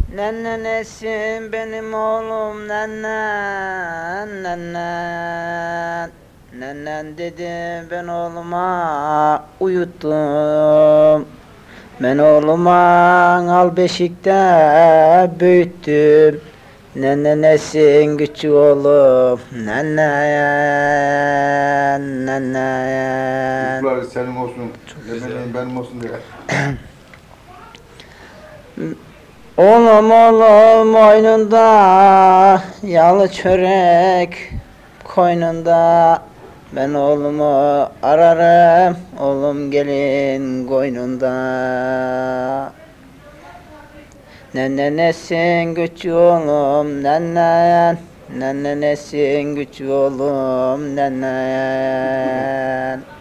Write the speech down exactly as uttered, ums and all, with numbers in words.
Nenne nesin benim oğlum nennen nennen. Nennen dedi ben oğluma uyuttum. Ben oğluma al beşikte büyüttüm. Nenne nesin küçük oğlum nennen nennen. Çocuklar senin olsun, yemeğin benim olsun diye. Oğlum oğlum oyununda, yalı çörek koynunda. Ben oğlumu ararım, oğlum gelin koynunda. Nenne nesin küçük oğlum nennen, nenne nesin küçük oğlum nennen.